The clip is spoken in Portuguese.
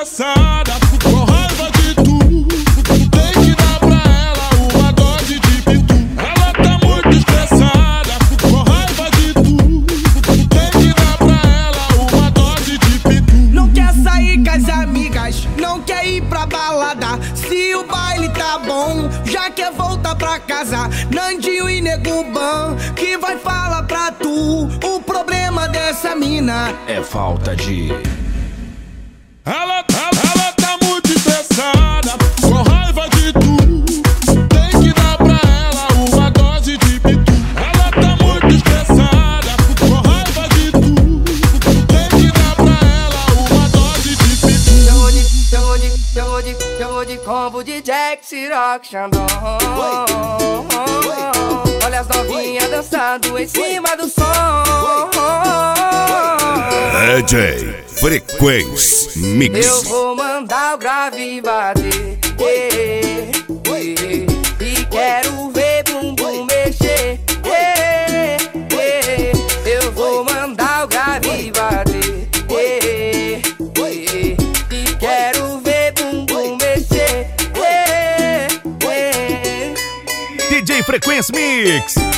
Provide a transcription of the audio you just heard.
estressada, com raiva de tu. Tem que dar pra ela uma dose de pitu. Ela tá muito estressada, com raiva de tu. Tem que dar pra ela uma dose de pitu. Não quer sair com as amigas, não quer ir pra balada. Se o baile tá bom, já quer voltar pra casa. Nandinho e Nego Ban, que vai falar pra tu. O problema dessa mina é falta de... Ela tá muito estressada, com raiva de tu. Tem que dar pra ela uma dose de pitu. Ela tá muito estressada, com raiva de tu. Tem que dar pra ela uma dose de pitu. Eu vou de combo de Jack, Ciroc, Xandão. Olha as novinhas dançando em cima do som. DJ Frequência Mix. Eu vou mandar o grave bater, e quero ver bumbum mexer, eu vou mandar o grave bater, e quero ver bumbum mexer, DJ Frequência Mix.